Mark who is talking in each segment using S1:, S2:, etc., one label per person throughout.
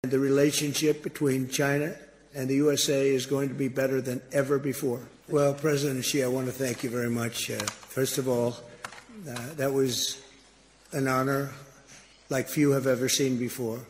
S1: The relationship between China and the USA is going to be better than ever before. Well, President Xi, I want to thank you very much. First of all, that was an honor like few have ever seen before.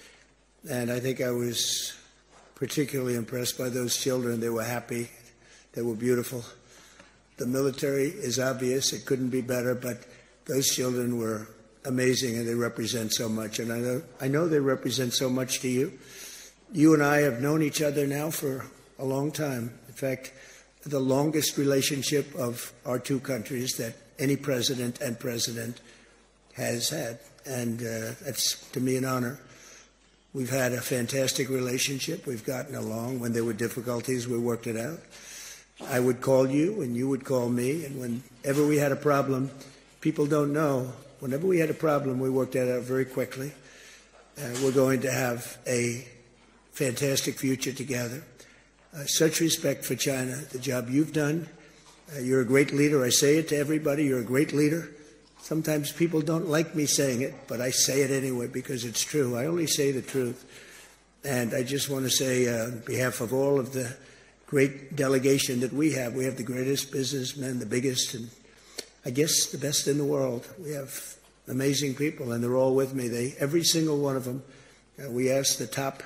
S1: And I think I was particularly impressed by those children. They were happy. They were beautiful. The military is obvious. It couldn't be better, but those children were amazing, and they represent so much. And I know they represent so much to you. You and I have known each other now for a long time. In fact, the longest relationship of our two countries that any president and president has had. And that's, to me, an honor. We've had a fantastic relationship. We've gotten along. When there were difficulties, we worked it out. I would call you, and you would call me. And whenever we had a problem, people don't know, whenever we had a problem, we worked that out very quickly. We're going to have a fantastic future together. Such respect for China, the job you've done. You're a great leader. I say it to everybody. You're a great leader. Sometimes people don't like me saying it, but I say it anyway because it's true. I only say the truth. And I just want to say on behalf of all of the great delegation that we have the greatest businessmen, the biggest, and I guess the best in the world. We have amazing people, and they're all with me. Every single one of them, we asked the top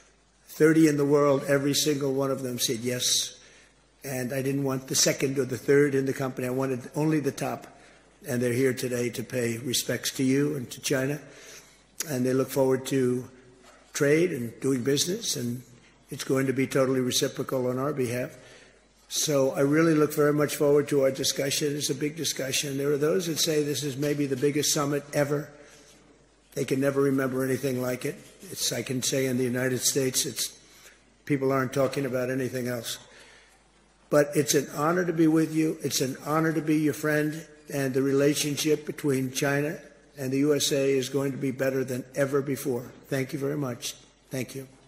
S1: 30 in the world, every single one of them said yes. And I didn't want the second or the third in the company. I wanted only the top. And they're here today to pay respects to you and to China. And they look forward to trade and doing business, and it's going to be totally reciprocal on our behalf. So I really look very much forward to our discussion. It's a big discussion. There are those that say this is maybe the biggest summit ever. They can never remember anything like it. I can say in the United States, people aren't talking about anything else. But it's an honor to be with you. It's an honor to be your friend. And the relationship between China and the USA is going to be better than ever before. Thank you very much. Thank you.